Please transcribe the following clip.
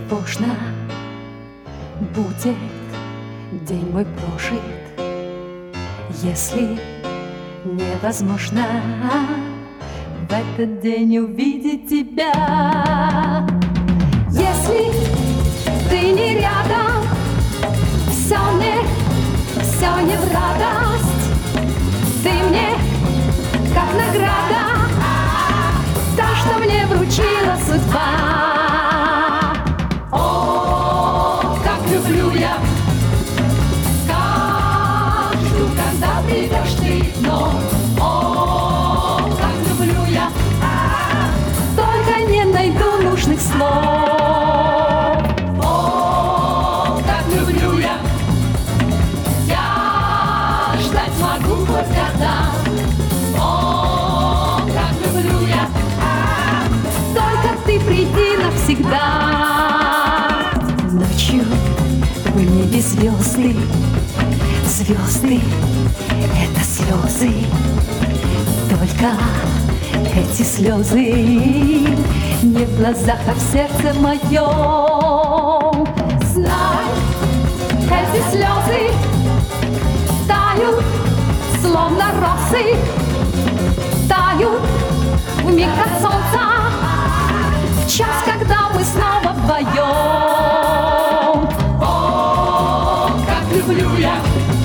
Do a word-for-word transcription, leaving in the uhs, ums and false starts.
тревожно будет день мой прожит, если невозможно в этот день увидеть тебя. Если ты не рядом, все мне, все не в радость. Ты мне как награда, то, что мне вручила судьба. О, как люблю я, скажу, когда придешь ты, но о, как люблю я, только не найду нужных слов. О, как люблю я, я ждать могу хоть года. О, как люблю я, только ты приди навсегда. Ночью в небе звезды, звезды — это слезы, только эти слезы не в глазах, а в сердце моем. Знай, эти слезы тают, словно росы, тают вмиг от солнца, в час, когда мы снова вдвоем. О, как люблю я